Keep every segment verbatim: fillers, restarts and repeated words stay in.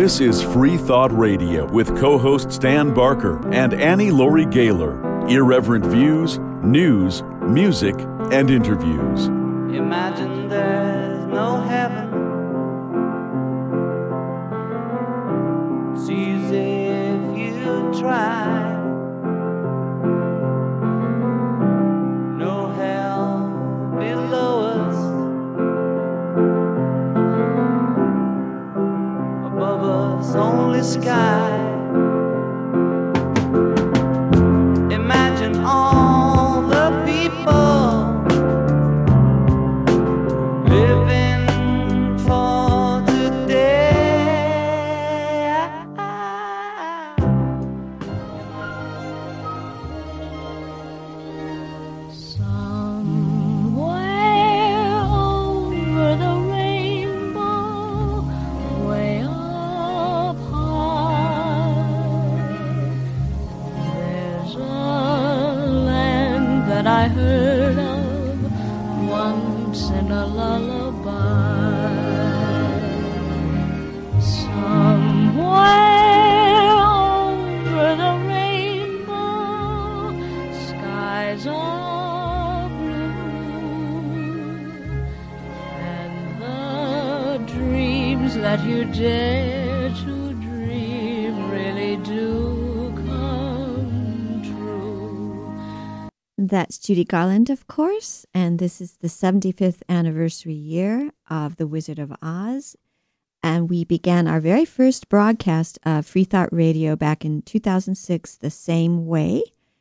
This is Free Thought Radio with co-hosts Dan Barker and Annie Laurie Gaylor. Irreverent views, news, music, and interviews. Imagine there's no heaven. It's easy if you try. No hell below us. Above us only sky. Imagine all the people living for today. Somewhere over the rainbow, way up high, there's a land that I heard of once in a lullaby. Somewhere over the rainbow, skies are blue, and the dreams that you dare to dream really do come true. That's Judy Garland, of course, and this is the seventy-fifth anniversary year of The Wizard of Oz. And we began our very first broadcast of Free Thought Radio back in two thousand six the same way.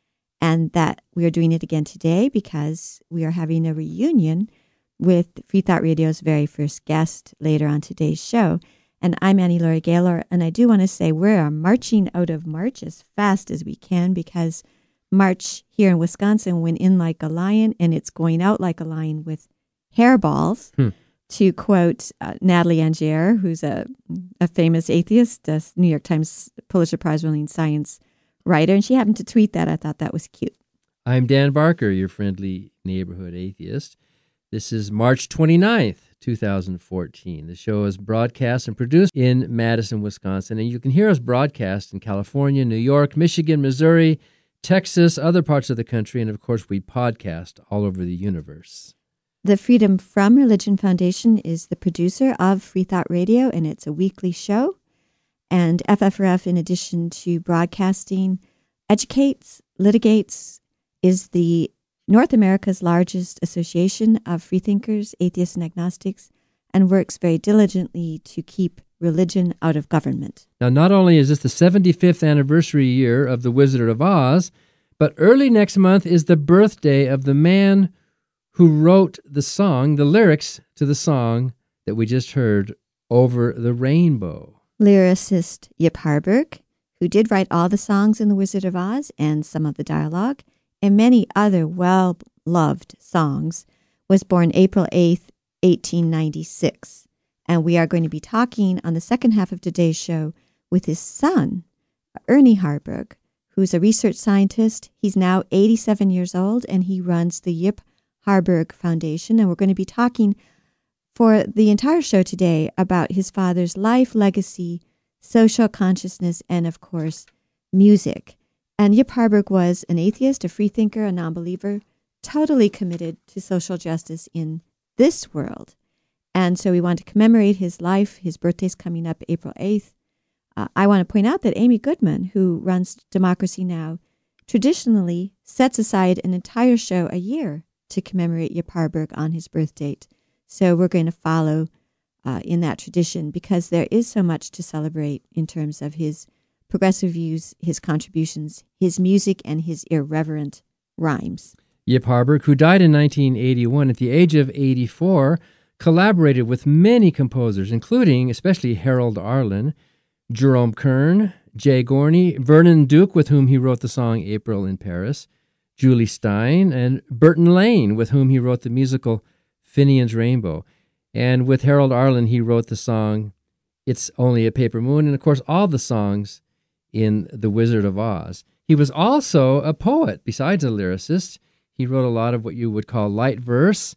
And that we are doing it again today because we are having a reunion with Free Thought Radio's very first guest later on today's show. And I'm Annie Laurie Gaylor, and I do want to say we are marching out of March as fast as we can because March here in Wisconsin went in like a lion, and it's going out like a lion with hairballs. Hmm. To quote uh, Natalie Angier, who's a, a famous atheist, a New York Times Pulitzer Prize-winning science writer, and she happened to tweet that. I thought that was cute. I'm Dan Barker, your friendly neighborhood atheist. This is March twenty-ninth, twenty fourteen. The show is broadcast and produced in Madison, Wisconsin, and you can hear us broadcast in California, New York, Michigan, Missouri, Texas, other parts of the country, and of course we podcast all over the universe. The Freedom from Religion Foundation is the producer of Free Thought Radio, and it's a weekly show. And F F R F, in addition to broadcasting, educates, litigates, is the North America's largest association of freethinkers, atheists, and agnostics, and works very diligently to keep religion out of government. Now, not only is this the seventy-fifth anniversary year of The Wizard of Oz, but early next month is the birthday of the man who wrote the song, the lyrics to the song that we just heard, Over the Rainbow. Lyricist Yip Harburg, who did write all the songs in The Wizard of Oz and some of the dialogue, and many other well-loved songs, was born April eighth, eighteen ninety-six. And we are going to be talking on the second half of today's show with his son, Ernie Harburg, who's a research scientist. He's now eighty-seven years old, and he runs the Yip Harburg Foundation. And we're going to be talking for the entire show today about his father's life, legacy, social consciousness, and, of course, music. And Yip Harburg was an atheist, a freethinker, a non-believer, totally committed to social justice in this world. And so we want to commemorate his life. His birthday's coming up April eighth. Uh, I want to point out that Amy Goodman, who runs Democracy Now!, traditionally sets aside an entire show a year to commemorate Yip Harburg on his birth date. So we're going to follow uh, in that tradition because there is so much to celebrate in terms of his progressive views, his contributions, his music, and his irreverent rhymes. Yip Harburg, who died in nineteen eighty-one at the age of eighty-four, collaborated with many composers, including especially Harold Arlen, Jerome Kern, Jay Gorney, Vernon Duke, with whom he wrote the song April in Paris, Julie Stein, and Burton Lane, with whom he wrote the musical Finian's Rainbow. And with Harold Arlen, he wrote the song It's Only a Paper Moon, and of course all the songs in The Wizard of Oz. He was also a poet, besides a lyricist. He wrote a lot of what you would call light verse,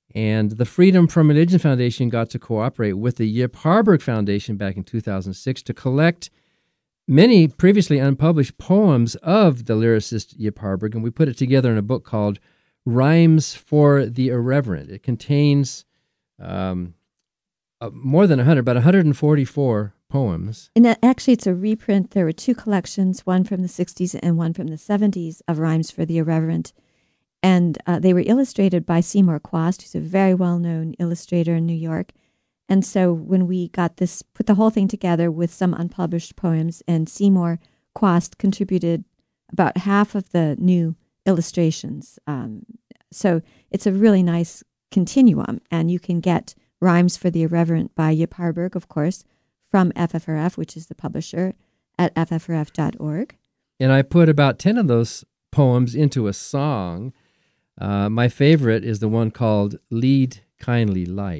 And the Freedom from Religion Foundation got to cooperate with the Yip Harburg Foundation back in two thousand six to collect many previously unpublished poems of the lyricist Yip Harburg, and we put it together in a book called Rhymes for the Irreverent. It contains um, uh, more than one hundred, about one hundred forty-four poems. And that, actually, it's a reprint. There were two collections, one from the sixties and one from the seventies of Rhymes for the Irreverent. And uh, they were illustrated by Seymour Quast, who's a very well-known illustrator in New York. And so when we got this, put the whole thing together with some unpublished poems, and Seymour Quast contributed about half of the new illustrations. Um, so it's a really nice continuum, and you can get Rhymes for the Irreverent by Yip Harburg, of course, from F F R F, which is the publisher, at F F R F dot org. And I put about ten of those poems into a song. Uh, my favorite is the one called Lead Kindly Light.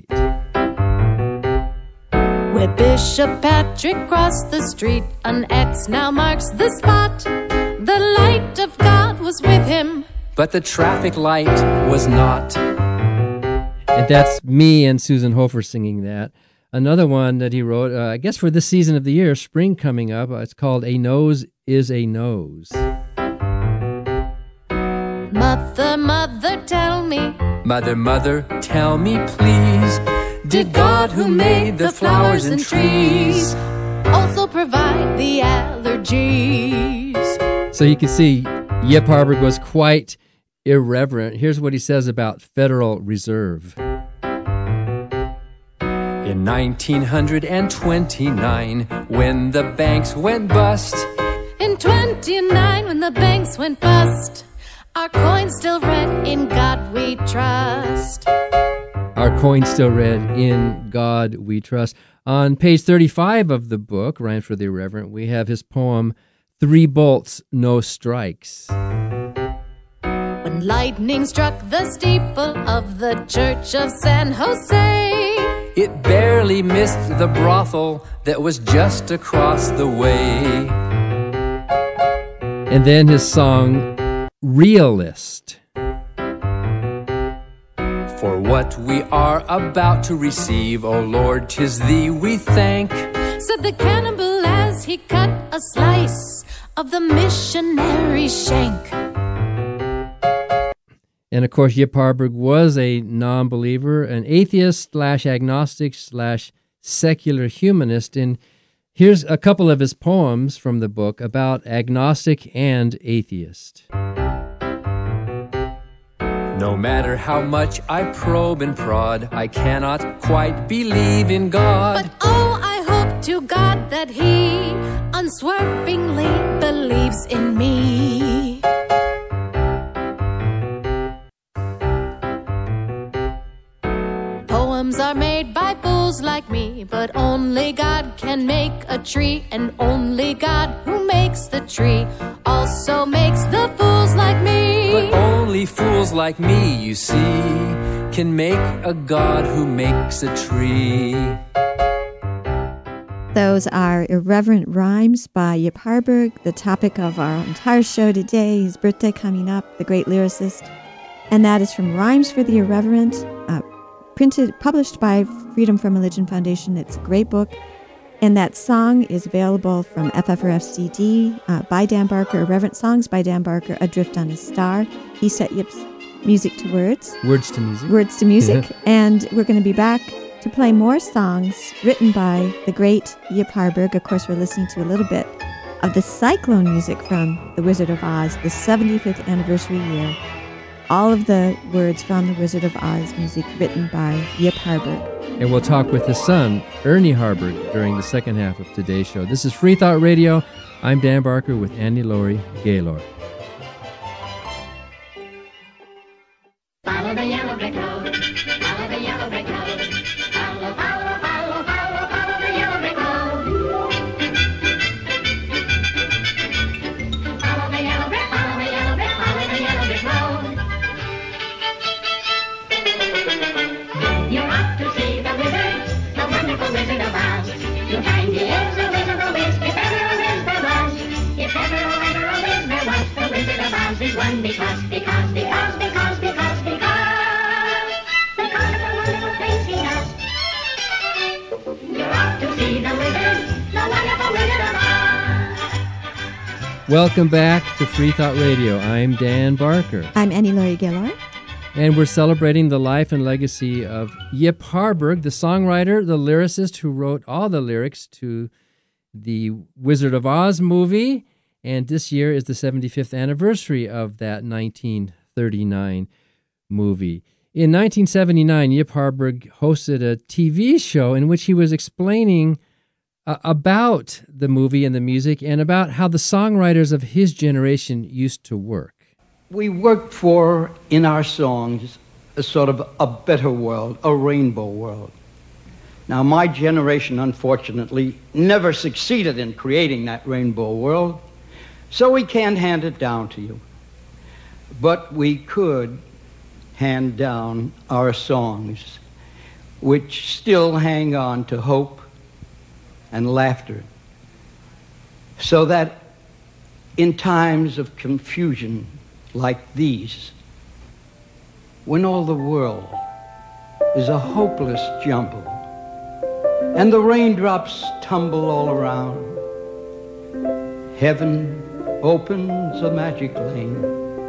Where Bishop Patrick crossed the street, an X now marks the spot. The light of God was with him, but the traffic light was not. And that's me and Susan Hofer singing that. Another one that he wrote, uh, I guess for this season of the year, spring coming up, uh, it's called A Nose is a Nose. Mother, mother, tell me. Mother, mother, tell me please. Did God who made the flowers and trees also provide the allergies? So you can see Yip Harburg was quite irreverent. Here's what he says about Federal Reserve. In nineteen twenty-nine, when the banks went bust. In twenty-nine, when the banks went bust. Our coin still read, in God we trust. Our coin still read, in God we trust. On page thirty-five of the book, Rhymes for the Irreverent, we have his poem, Three Bolts, No Strikes. When lightning struck the steeple of the Church of San Jose, it barely missed the brothel that was just across the way. And then his song, Realist. For what we are about to receive, O Lord, 'tis thee we thank, said the cannibal as he cut a slice of the missionary shank. And of course, Yip Harburg was a non-believer, an atheist slash agnostic slash secular humanist. And here's a couple of his poems from the book about agnostic and atheist. No matter how much I probe and prod, I cannot quite believe in God. But oh, I hope to God that he unswervingly believes in me. Poems are made by fools like me, but only God can make a tree, and only God who makes the tree also makes the fools like me. But only fools like me, you see, can make a God who makes a tree. Those are Irreverent Rhymes by Yip Harburg, the topic of our entire show today, his birthday coming up, the great lyricist. And that is from Rhymes for the Irreverent, uh, printed, published by Freedom from Religion Foundation. It's a great book. And that song is available from F F R F C D uh, by Dan Barker, Irreverent Songs by Dan Barker, Adrift on a Star. He set Yip's music to words. Words to music. Words to music. And we're going to be back to play more songs written by the great Yip Harburg. Of course, we're listening to a little bit of the Cyclone music from The Wizard of Oz, the seventy-fifth anniversary year. All of the words from The Wizard of Oz music written by Yip Harburg. And we'll talk with his son, Ernie Harburg, during the second half of today's show. This is Free Thought Radio. I'm Dan Barker with Annie Laurie Gaylord. Follow the yellow brick road. Follow the yellow brick road. Follow, follow, follow, follow, follow the yellow brick road. Follow the yellow brick, follow the yellow brick, follow the yellow brick road. You're off to see the wizard, the wonderful Wizard of Oz. You'll find he is a wizard of Wiz, if ever a Wiz there was. If ever, oh, ever a Wiz there was, the Wizard of Oz is one because, because, because, because, because, because, because Welcome back to Free Thought Radio. I'm Dan Barker. I'm Annie Laurie Gaylor. And we're celebrating the life and legacy of Yip Harburg, the songwriter, the lyricist who wrote all the lyrics to the Wizard of Oz movie. And this year is the seventy-fifth anniversary of that nineteen thirty-nine movie. In nineteen seventy-nine, Yip Harburg hosted a T V show in which he was explaining uh, about the movie and the music and about how the songwriters of his generation used to work. We worked for, in our songs, a sort of a better world, a rainbow world. Now, my generation, unfortunately, never succeeded in creating that rainbow world, so we can't hand it down to you. But we could hand down our songs, which still hang on to hope and laughter, so that in times of confusion like these, when all the world is a hopeless jumble and the raindrops tumble all around, heaven opens a magic lane.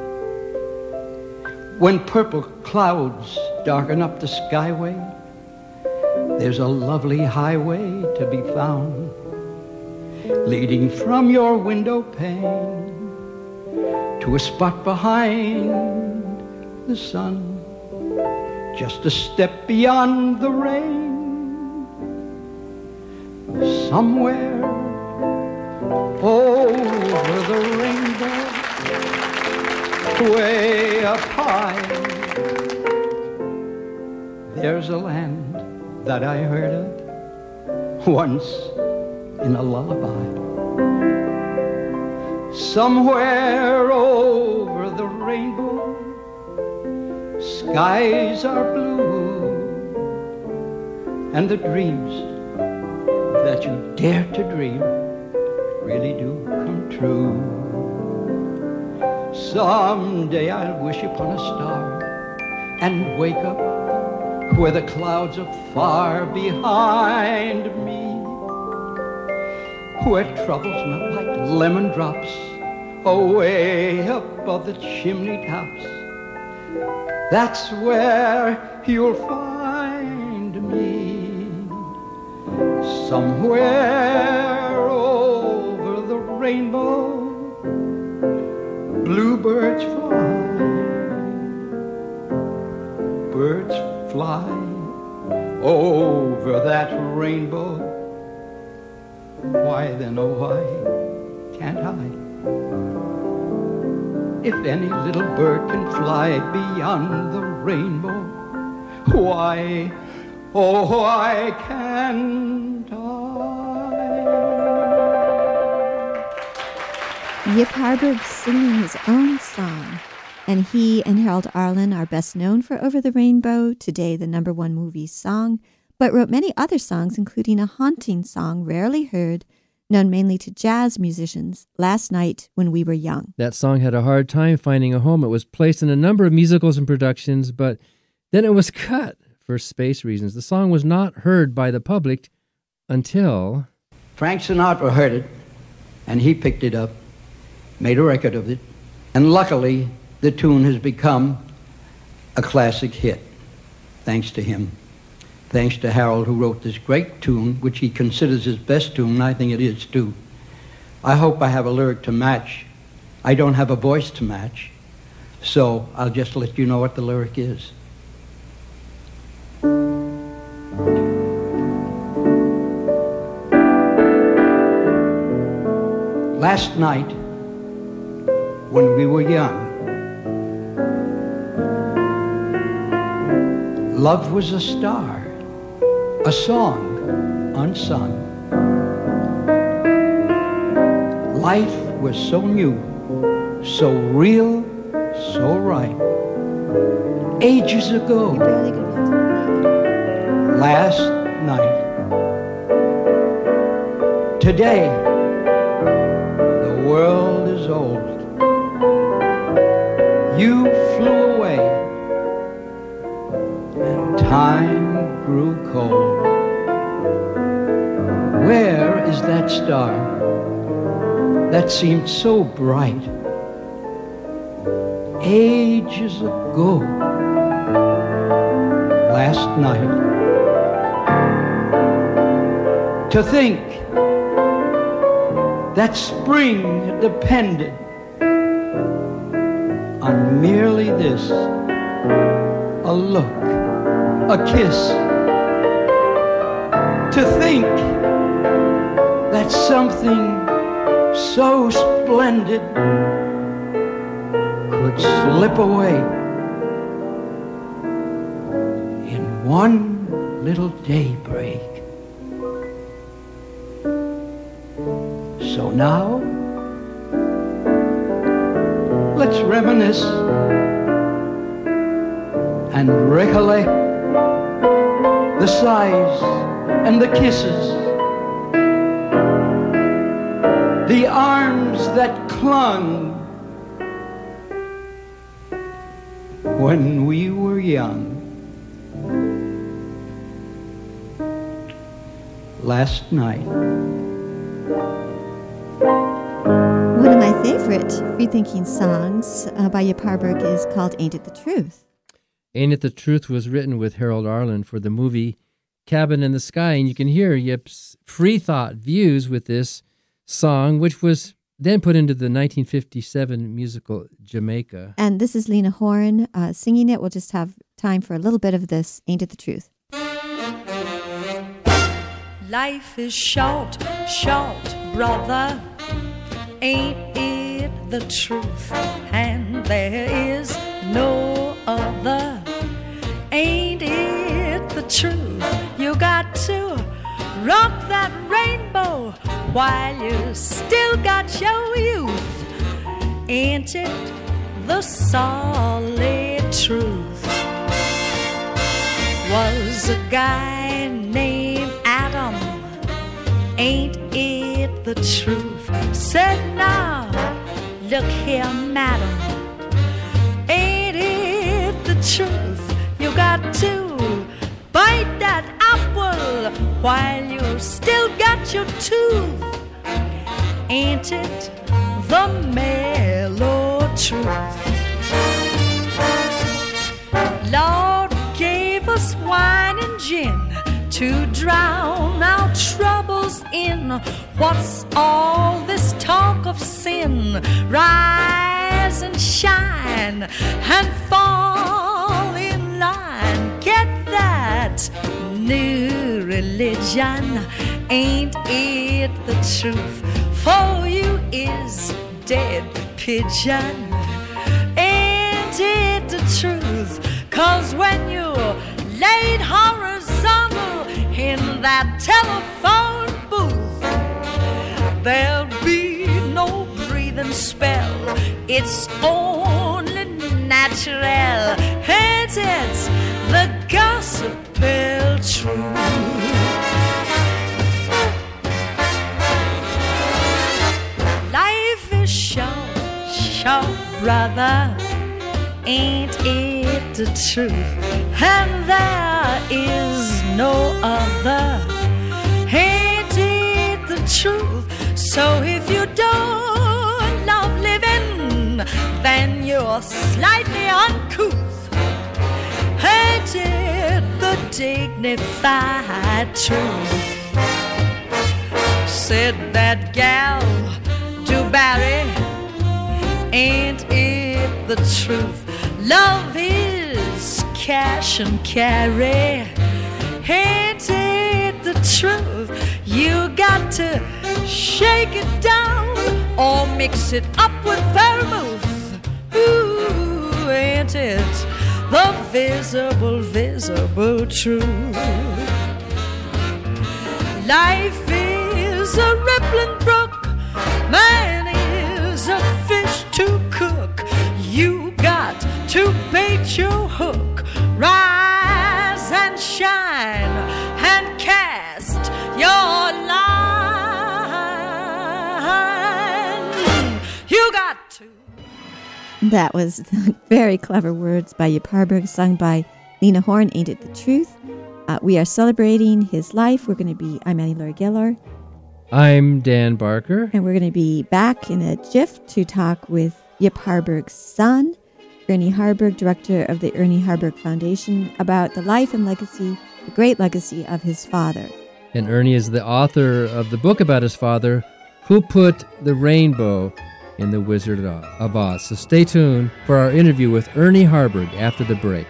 When purple clouds darken up the skyway, there's a lovely highway to be found, leading from your window pane to a spot behind the sun, just a step beyond the rain. Somewhere over the rainbow, way up high, there's a land that I heard of once in a lullaby. Somewhere over the rainbow, skies are blue, and the dreams that you dare to dream really do come true. Someday I'll wish upon a star and wake up where the clouds are far behind me, where troubles melt like lemon drops away above the chimney tops. That's where you'll find me, somewhere over the rainbow. Bluebirds fly, birds fly over that rainbow. Why then, oh why can't I? If any little bird can fly beyond the rainbow, why, oh why can't I? Yip Harburg singing his own song, and he and Harold Arlen are best known for Over the Rainbow, today the number one movie song, but wrote many other songs, including a haunting song rarely heard, known mainly to jazz musicians, Last Night When We Were Young. That song had a hard time finding a home. It was placed in a number of musicals and productions, but then it was cut for space reasons. The song was not heard by the public until Frank Sinatra heard it, and he picked it up, made a record of it, and luckily the tune has become a classic hit, thanks to him. Thanks to Harold, who wrote this great tune, which he considers his best tune, and I think it is too. I hope I have a lyric to match. I don't have a voice to match, so I'll just let you know what the lyric is. Last night, when we were young, love was a star, a song unsung. Life was so new, so real, so right. Ages ago, last night. Today, the world is old. You flew away, and time grew cold. Where is that star that seemed so bright ages ago last night. To think that spring depended on merely this, a look, a kiss. To think that something so splendid could slip away in one little daybreak. So now, let's reminisce and recollect the sighs and the kisses, the arms that clung when we were young. Last night. One of my favorite free-thinking songs uh, by Yip Harburg is called Ain't It the Truth? Ain't It the Truth was written with Harold Arlen for the movie Cabin in the Sky, and you can hear Yip's free thought views with this song, which was then put into the nineteen fifty-seven musical Jamaica. And this is Lena Horne uh, singing it. We'll just have time for a little bit of this, Ain't It the Truth? Life is short, short, brother. Ain't it the truth? And there is no other. Ain't it the truth? You got to rock that rainbow while you still got your youth. Ain't it the solid truth? Was a guy named Adam. Ain't it the truth? Said now, look here, madam. Ain't it the truth? You got to bite that apple while you still got your tooth. Ain't it the mellow truth? Lord gave us wine and gin to drown our troubles in. What's all this talk of sin? Rise and shine and fall in line. Get that new religion. Ain't it the truth? For you is dead pigeon. Ain't it the truth? 'Cause when you laid horizontal in that telephone booth, there'll be no breathing spell. It's only natural. Ain't it the gospel truth? Life is short, short, brother. Ain't it the truth? And there is no other. Ain't it the truth? So if you don't love living, then you're slightly uncouth. Ain't it the dignified truth? Said that gal, DuBarry. Ain't it the truth? Love is cash and carry. Ain't it the truth? You got to shake it down or mix it up with vermouth. Ooh, ain't it the visible, visible truth? Life is a rippling brook. Man is a fish to cook. You got to bait your hook. Rise and shine and cast your line. You got to. That was very clever words by Yip Harburg, sung by Lena Horne, Ain't It the Truth? Uh, we are celebrating his life. We're going to be, I'm Annie Laurie Gaylor. I'm Dan Barker. And we're going to be back in a jiff to talk with Yip Harburg's son, Ernie Harburg, director of the Ernie Harburg Foundation, about the life and legacy, the great legacy of his father. And Ernie is the author of the book about his father, Who Put the Rainbow in the Wizard of Oz. So stay tuned for our interview with Ernie Harburg after the break.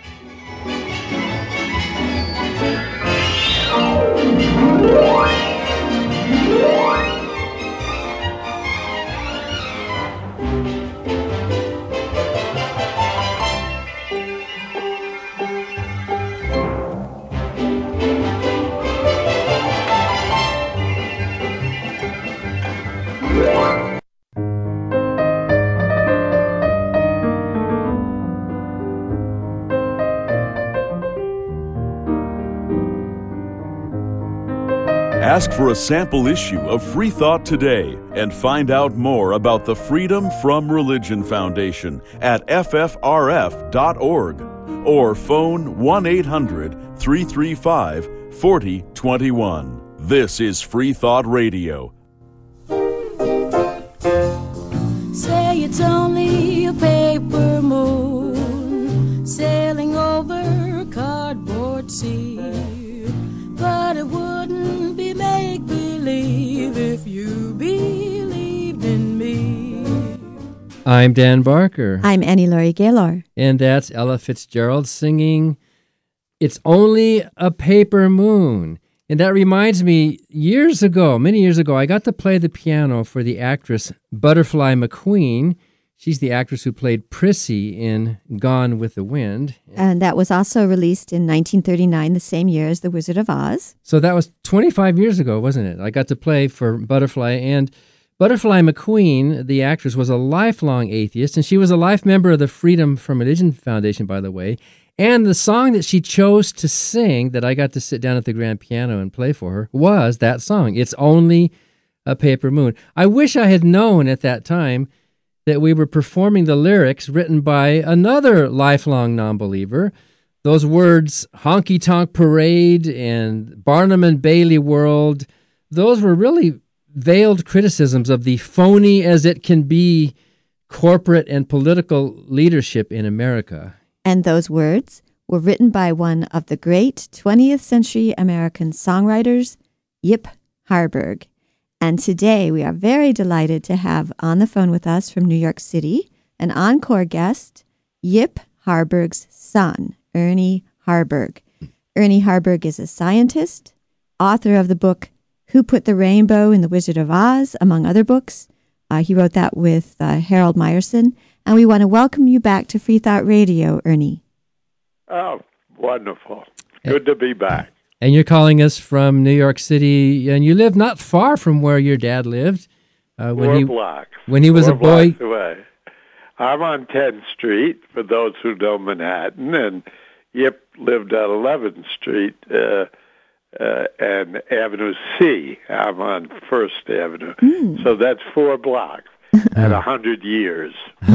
Ask for a sample issue of Free Thought today and find out more about the Freedom From Religion Foundation at F F R F dot org or phone one eight hundred, three three five, four zero two one. This is Free Thought Radio. Say it's only a paper moon sailing over cardboard sea, but it wouldn't be make-believe if you believed in me. I'm Dan Barker. I'm Annie Laurie Gaylor. And that's Ella Fitzgerald singing It's Only a Paper Moon. And that reminds me, years ago, many years ago, I got to play the piano for the actress Butterfly McQueen. She's the actress who played Prissy in Gone with the Wind. And that was also released in nineteen thirty-nine, the same year as The Wizard of Oz. So that was twenty-five years ago, wasn't it? I got to play for Butterfly. And Butterfly McQueen, the actress, was a lifelong atheist, and she was a life member of the Freedom From Religion Foundation, by the way. And the song that she chose to sing, that I got to sit down at the grand piano and play for her, was that song, It's Only a Paper Moon. I wish I had known at that time that we were performing the lyrics written by another lifelong non-believer. Those words, Honky Tonk Parade and Barnum and Bailey World, those were really veiled criticisms of the phony as it can be corporate and political leadership in America. And those words were written by one of the great twentieth century American songwriters, Yip Harburg. And today we are very delighted to have on the phone with us from New York City an encore guest, Yip Harburg's son, Ernie Harburg. Ernie Harburg is a scientist, author of the book Who Put the Rainbow in the Wizard of Oz, among other books. Uh, he wrote that with uh, Harold Meyerson. And we want to welcome you back to Free Thought Radio, Ernie. Oh, wonderful. Good to be back. And you're calling us from New York City, and you live not far from where your dad lived. Uh, when Four he, blocks. When he was Four a boy. Blocks away. I'm on tenth Street, for those who know Manhattan, and Yip lived on eleventh Street uh, uh, and Avenue C. I'm on First Avenue. Mm. So that's four blocks. At a hundred years.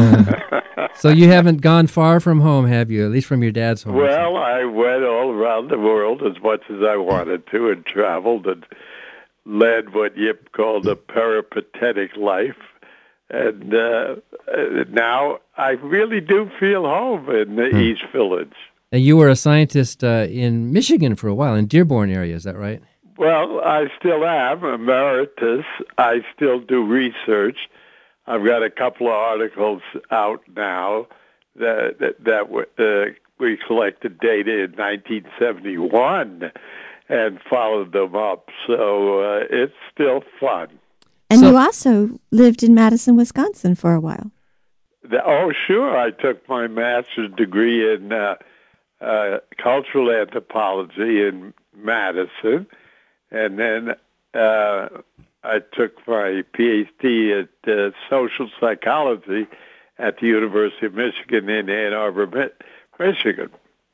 So you haven't gone far from home, have you? At least from your dad's home. Well, I went all around the world as much as I wanted to and traveled and led what Yip called a peripatetic life. And uh, now I really do feel home in the hmm. East Village. And you were a scientist uh, in Michigan for a while, in Dearborn area, is that right? Well, I still am emeritus. I still do research. I've got a couple of articles out now that that, that uh, we collected data in nineteen seventy-one and followed them up. So uh, it's still fun. And so, you also lived in Madison, Wisconsin for a while. The, oh, sure. I took my master's degree in uh, uh, cultural anthropology in Madison, and then uh, I took my P H D at uh, social psychology at the University of Michigan in Ann Arbor, Michigan,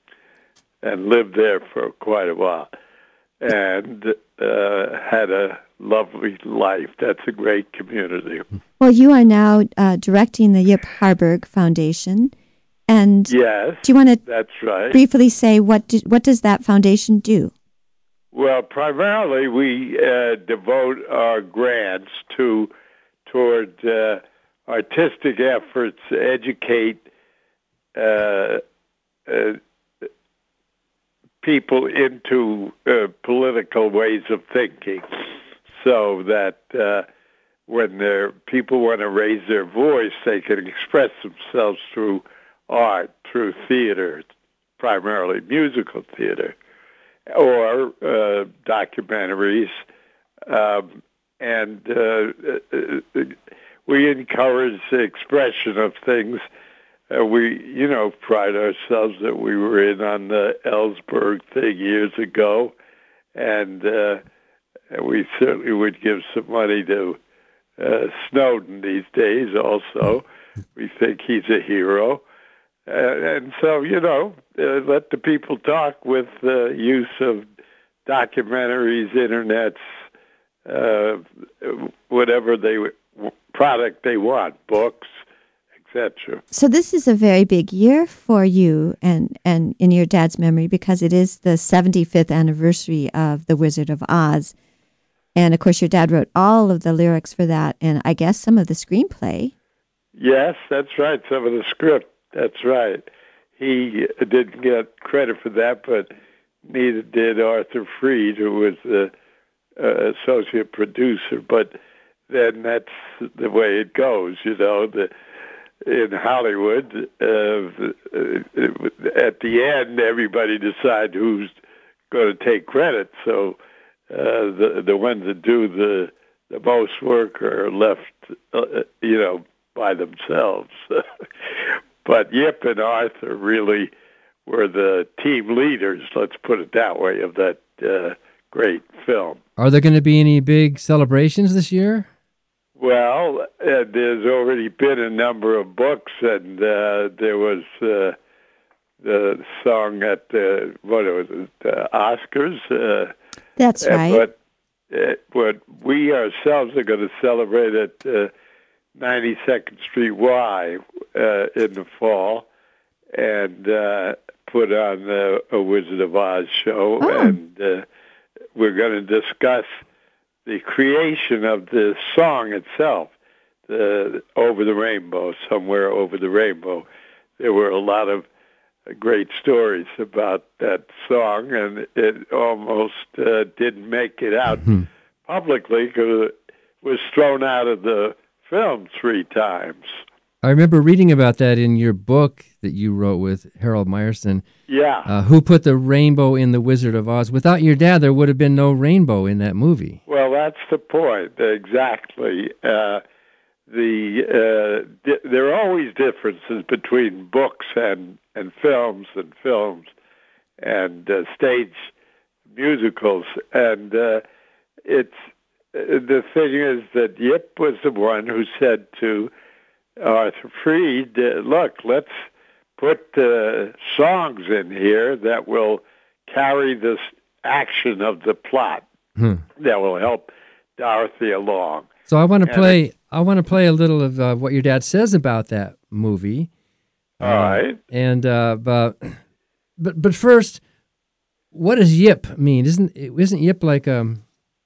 and lived there for quite a while, and uh, had a lovely life. That's a great community. Well, you are now uh, directing the Yip Harburg Foundation, and yes, do you want to that's right. briefly say what do, what does that foundation do? Well, primarily we uh, devote our grants to toward uh, artistic efforts to educate uh, uh, people into uh, political ways of thinking, so that uh, when their people want to raise their voice, they can express themselves through art, through theater, primarily musical theater, or uh, documentaries, um, and uh, uh, we encourage the expression of things. Uh, we, you know, pride ourselves that we were in on the Ellsberg thing years ago, and uh, we certainly would give some money to uh, Snowden these days also. We think he's a hero. Uh, and so, you know, uh, let the people talk with the use of documentaries, internets, uh, whatever they product they want, books, et cetera. So this is a very big year for you and, and in your dad's memory, because it is the seventy-fifth anniversary of The Wizard of Oz. And, of course, your dad wrote all of the lyrics for that, and I guess some of the screenplay. Yes, that's right, some of the script. That's right. He didn't get credit for that, but neither did Arthur Freed, who was the uh, associate producer. But then that's the way it goes, you know. The, in Hollywood, uh, at the end, everybody decides who's going to take credit. So uh, the the ones that do the the most work are left, uh, you know, by themselves. But Yip and Arthur really were the team leaders, let's put it that way, of that uh, great film. Are there going to be any big celebrations this year? Well, uh, there's already been a number of books, and uh, there was uh, the song at the, what was it, the Oscars. Uh, That's right. But uh, what we ourselves are going to celebrate at uh, ninety-second Street Y uh, in the fall, and uh, put on the, a Wizard of Oz show, oh. and uh, we're going to discuss the creation of the song itself, the Over the Rainbow, Somewhere Over the Rainbow. There were a lot of great stories about that song, and it almost uh, didn't make it out publicly because it was thrown out of the film three times. I remember reading about that in your book that you wrote with Harold Meyerson. Yeah. Uh, who put the rainbow in The Wizard of Oz? Without your dad, there would have been no rainbow in that movie. Well, that's the point, exactly. Uh, the uh, di- there are always differences between books and, and films and films and uh, stage musicals. And uh, it's the thing is that Yip was the one who said to Arthur Freed, uh, look, let's put uh, songs in here that will carry this action of the plot, hmm. that will help Dorothy along. So I want to and play. It, I want to play a little of uh, what your dad says about that movie. All uh, right. And uh, but but but first, what does Yip mean? Isn't isn't Yip like um,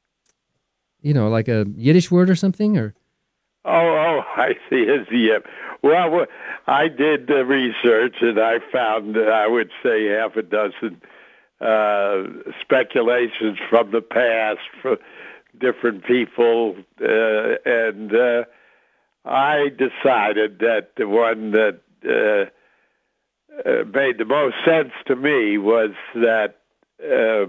you know, like a Yiddish word or something, or? Oh, oh, I see. It's Yip. Well, I did the research, and I found, uh, I would say, half a dozen uh, speculations from the past for different people, uh, and uh, I decided that the one that uh, uh, made the most sense to me was that uh,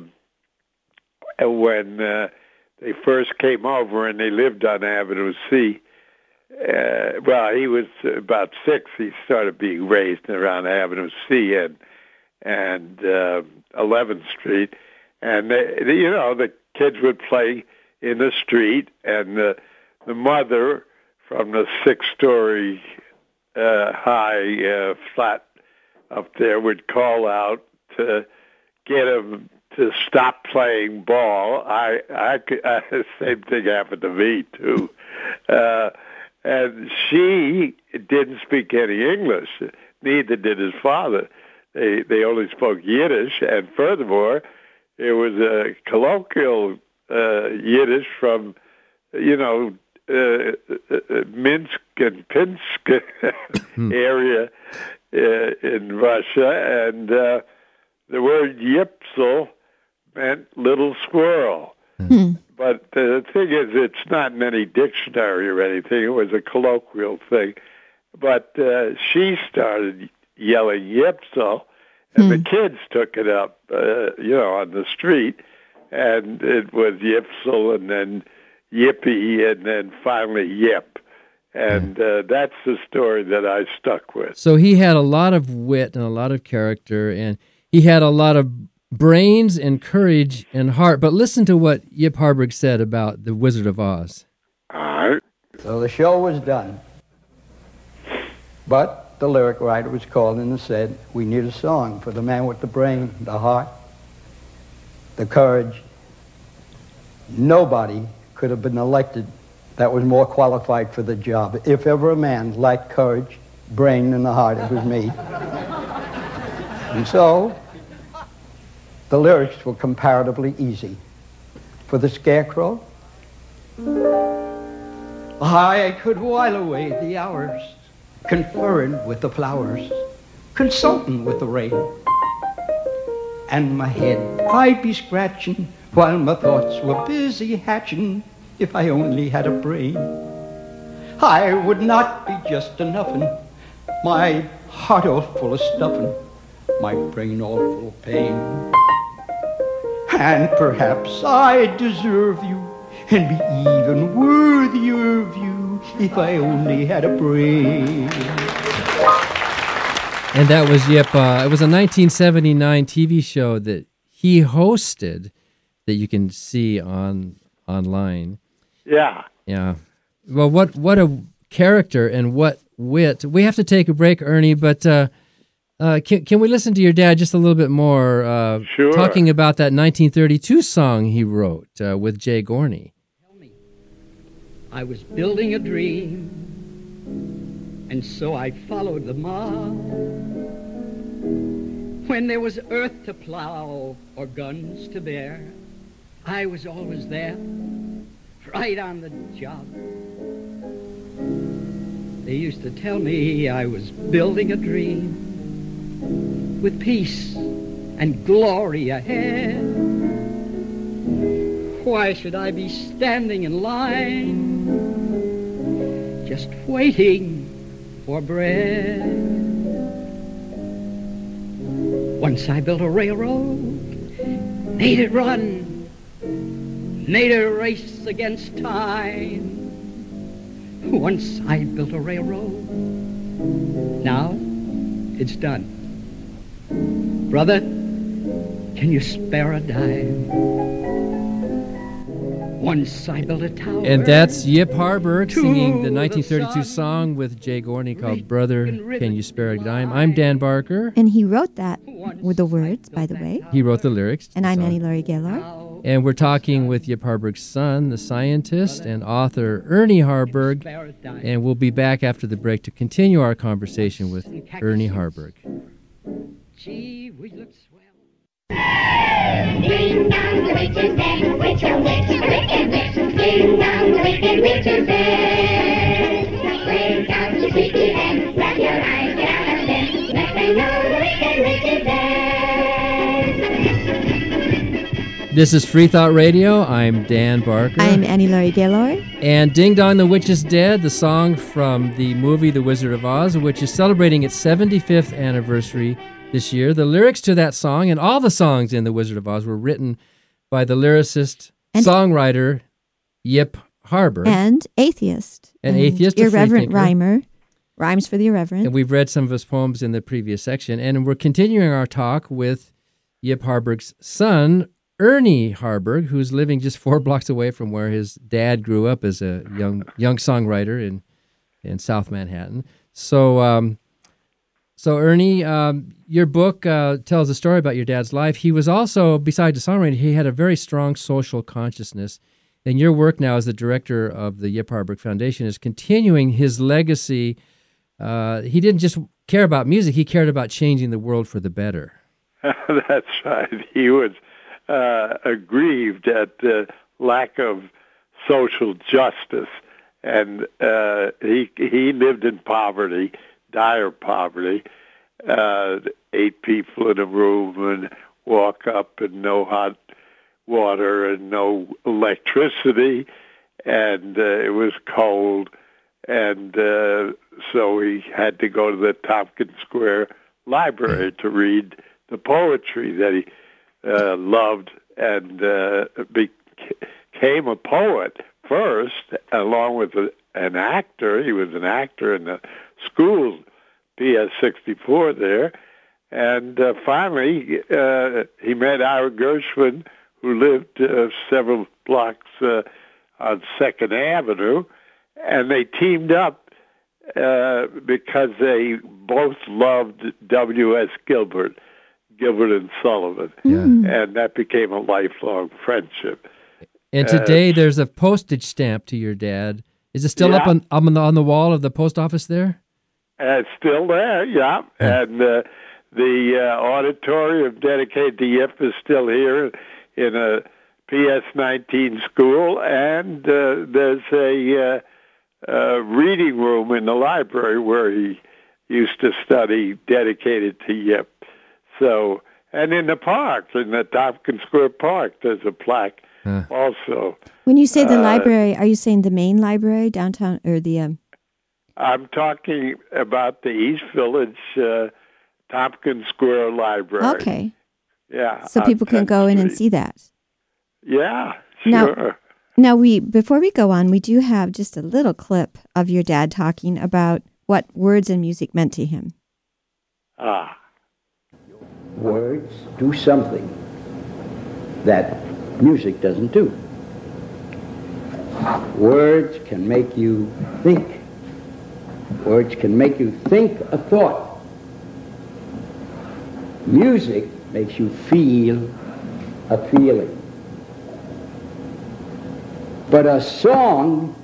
when uh, they first came over and they lived on Avenue C, Uh, well, he was about six. He started being raised around Avenue C and and uh, eleventh Street, and they, they, you know, the kids would play in the street, and the the mother from the six-story uh, high uh, flat up there would call out to get him to stop playing ball. I, I, I the same thing happened to me too. Uh, And she didn't speak any English. Neither did his father. They they only spoke Yiddish. And furthermore, it was a colloquial uh, Yiddish from, you know, uh, uh, Minsk and Pinsk area uh, in Russia, and uh, the word Yipsel meant little squirrel. Hmm. But the thing is, it's not in any dictionary or anything. It was a colloquial thing. But uh, she started yelling Yipsel, and Hmm. the kids took it up, uh, you know, on the street, and it was Yipsel, and then Yippee, and then finally Yip. And uh, that's the story that I stuck with. So he had a lot of wit and a lot of character, and he had a lot of brains and courage and heart. But listen to what Yip Harburg said about The Wizard of Oz. All right. So the show was done. But the lyric writer was called in and said, we need a song for the man with the brain, the heart, the courage. Nobody could have been elected that was more qualified for the job. If ever a man lacked courage, brain, and the heart, it was me. And so, the lyrics were comparatively easy. For the Scarecrow, I could while away the hours, conferring with the flowers, consulting with the rain. And my head I'd be scratching while my thoughts were busy hatching, if I only had a brain. I would not be just a nuffin', my heart all full of stuffin', my brain all full of pain. And perhaps I'd deserve you and be even worthier of you if I only had a brain. And that was Yip. Uh, it was a nineteen seventy-nine T V show that he hosted that you can see on online. Yeah. Yeah. Well, what what a character and what wit. We have to take a break, Ernie, but uh, uh, can, can we listen to your dad just a little bit more? Uh, Sure. Talking about that nineteen thirty-two song he wrote uh, with Jay Gorney. I was building a dream, and so I followed the mob. When there was earth to plow or guns to bear, I was always there, right on the job. They used to tell me I was building a dream with peace and glory ahead. Why should I be standing in line, just waiting for bread? Once I built a railroad, made it run, made it race against time. Once I built a railroad, now it's done. Brother, can you spare a dime? Once I built a tower. And that's Yip Harburg singing the to nineteen the thirty-two sun. song with Jay Gorney called Brother, Can You Spare a Dime? I'm Dan Barker. And he wrote that with the words, by the way. He wrote the lyrics. to And the I'm song. Annie Laurie Gaylord. And we're talking with Yip Harburg's son, the scientist and author Ernie Harburg. And we'll be back after the break to continue our conversation with Ernie Harburg. Gee, we look swell. Ding dong, the witch is dead. Witch, oh witch, the wicked witch. Ding dong, the wicked witch is dead. Wake up, you sleepy head. Wrap your eyes, get out of bed. Let them know the wicked witch is dead. This is Free Thought Radio. I'm Dan Barker. I'm Annie Laurie Gaylord. And Ding Dong, the Witch is Dead, the song from the movie The Wizard of Oz, which is celebrating its seventy-fifth anniversary this year. The lyrics to that song and all the songs in The Wizard of Oz were written by the lyricist, And- songwriter Yip Harburg. And atheist. An and atheist, a irreverent freethinker. rhymer. Rhymes for the irreverent. And we've read some of his poems in the previous section. And we're continuing our talk with Yip Harburg's son, Ernie Harburg, who's living just four blocks away from where his dad grew up as a young young songwriter in in South Manhattan. So, um, so Ernie, um, your book uh, tells a story about your dad's life. He was also, besides a songwriter, he had a very strong social consciousness. And your work now as the director of the Yip Harburg Foundation is continuing his legacy. Uh, he didn't just care about music; he cared about changing the world for the better. That's right. He was uh, aggrieved at the lack of social justice. And uh, he he lived in poverty, dire poverty, uh, eight people in a room and walk up and no hot water and no electricity, and uh, it was cold, and uh, so he had to go to the Tompkins Square Library to read the poetry that he uh, loved, and uh, became a poet first, along with a, an actor. He was an actor in the school, P S sixty-four there, and uh, finally uh, he met Ira Gershwin, who lived uh, several blocks uh, on Second Avenue, and they teamed up uh, because they both loved W S. Gilbert, Gilbert and Sullivan, Yeah. and that became a lifelong friendship. And Uh, today there's a postage stamp to your dad. Is it still up Yeah. on up on the, on the wall of the post office there? Uh, it's still there, yeah. And uh, the uh, auditorium dedicated to Yip is still here in a P S nineteen school, and uh, there's a uh, uh, reading room in the library where he used to study dedicated to Yip. So, and in the park, in the Tompkins Square Park, there's a plaque Huh. also. When you say the Uh, library, are you saying the main library downtown or the? Um... I'm talking about the East Village uh, Tompkins Square Library. Okay, Yeah. so on people can tenth go in and Street. see that. Yeah, Now- sure. Now, we before we go on, we do have just a little clip of your dad talking about what words and music meant to him. Ah. Words do something that music doesn't do. Words can make you think. Words can make you think a thought. Music makes you feel a feeling. But a song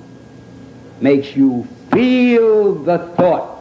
makes you feel the thought.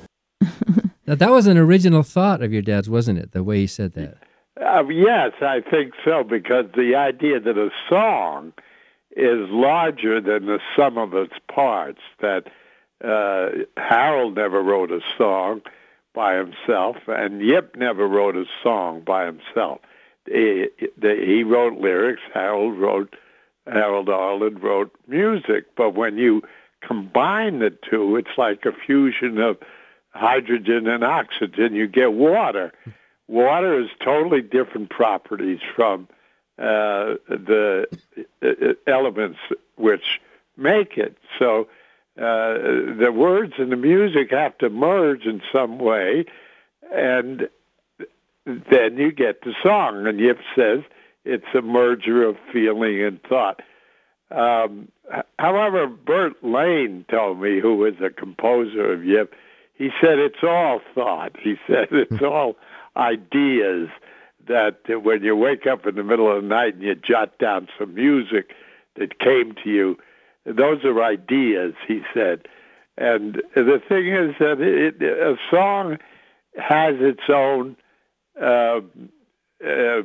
Now that was an original thought of your dad's, wasn't it? The way he said that. Uh, yes, I think so, because the idea that a song is larger than the sum of its parts, that uh, Harold never wrote a song by himself, and Yip never wrote a song by himself. He, he wrote lyrics, Harold wrote, Harold Arlen wrote music, but when you combine the two, it's like a fusion of hydrogen and oxygen. You get water. Water has totally different properties from uh, the uh, elements which make it. So uh, the words and the music have to merge in some way, and then you get the song. And Yip says it's a merger of feeling and thought. Um, however, Bert Lane told me, who was a composer of Yip, he said it's all thought. He said it's all ideas, that when you wake up in the middle of the night and you jot down some music that came to you, those are ideas, he said. And the thing is that it, a song has its own uh, uh,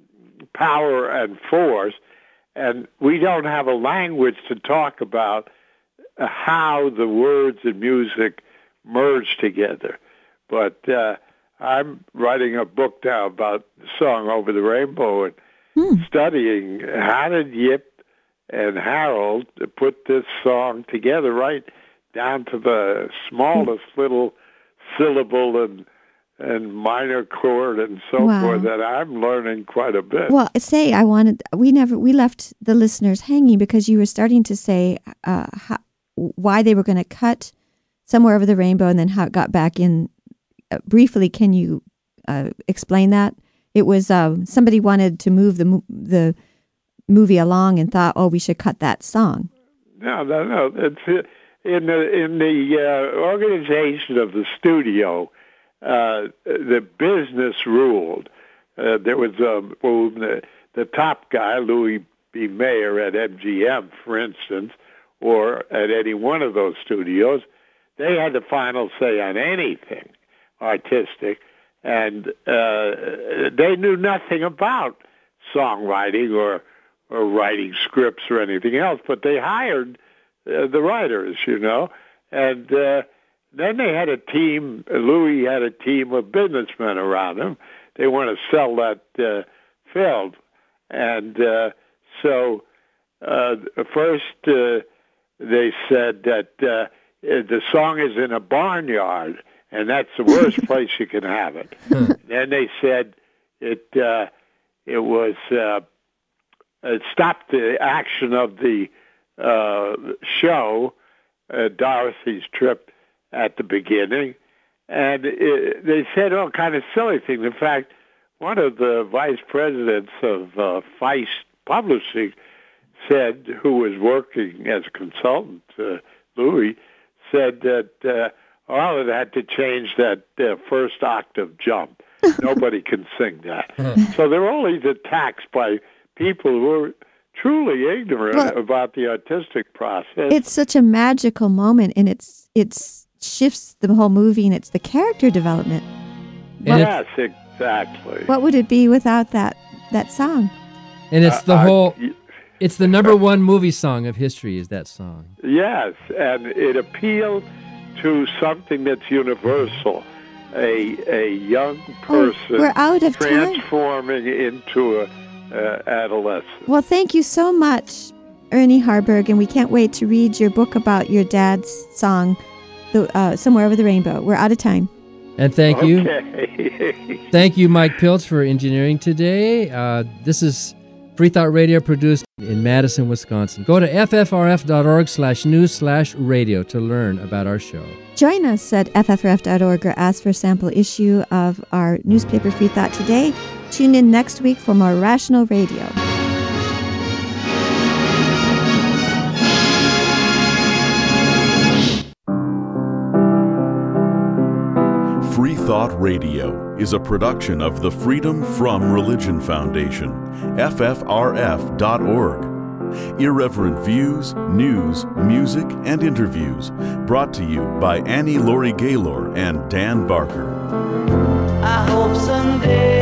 power and force, and we don't have a language to talk about how the words and music merge together. But uh, I'm writing a book now about the song Over the Rainbow and Hmm. studying how did Yip and Harold put this song together right down to the smallest little syllable and and minor chord and so Wow. forth, that I'm learning quite a bit. Well, say I wanted. We never. We left the listeners hanging because you were starting to say uh, how, why they were going to cut Somewhere Over the Rainbow and then how it got back in. Uh, briefly, can you uh, explain that? It was uh, somebody wanted to move the mo- the movie along and thought, oh, we should cut that song. No, no, no. It's uh, in the in the uh, organization of the studio. Uh, the business ruled. Uh, there was a well, the, the top guy, Louis B. Mayer at M G M, for instance, or at any one of those studios. They had the final say on anything artistic, and uh, they knew nothing about songwriting or or writing scripts or anything else, but they hired uh, the writers, you know, and uh, then they had a team. Louis had a team of businessmen around him. They want to sell that uh, film, and uh, so uh, first uh, they said that uh, the song is in a barnyard, and that's the worst place you can have it. Then they said it uh, it was uh, it stopped the action of the uh, show, uh, Dorothy's trip at the beginning, and it, they said all kind of silly things. In fact, one of the vice presidents of uh, Feist Publishing said, who was working as a consultant, uh, Louis, said that uh, all of that had to change that uh, first octave jump. Nobody can sing that. So there are all these attacks by people who are truly ignorant well, about the artistic process. It's such a magical moment, and it's it's shifts the whole movie, and it's the character development. What, yes, exactly. What would it be without that that song? And it's the uh, whole... Uh, It's the number one movie song of history, is that song. Yes, and it appealed to something that's universal, a a young person oh, we're out of transforming time. into a uh, adolescent. Well, thank you so much, Ernie Harburg, and we can't wait to read your book about your dad's song, the, uh, Somewhere Over the Rainbow. We're out of time. And thank you. Okay. Thank you, Mike Pilch, for engineering today. Uh, this is Free Thought Radio, produced in Madison, Wisconsin. Go to ffrf.org slash news slash radio to learn about our show. Join us at F F R F dot org or ask for a sample issue of our newspaper Free Thought Today. Tune in next week for more Rational Radio. Free Thought Radio is a production of the Freedom From Religion Foundation, F F R F dot org. Irreverent views, news, music, and interviews brought to you by Annie Laurie Gaylor and Dan Barker. I hope someday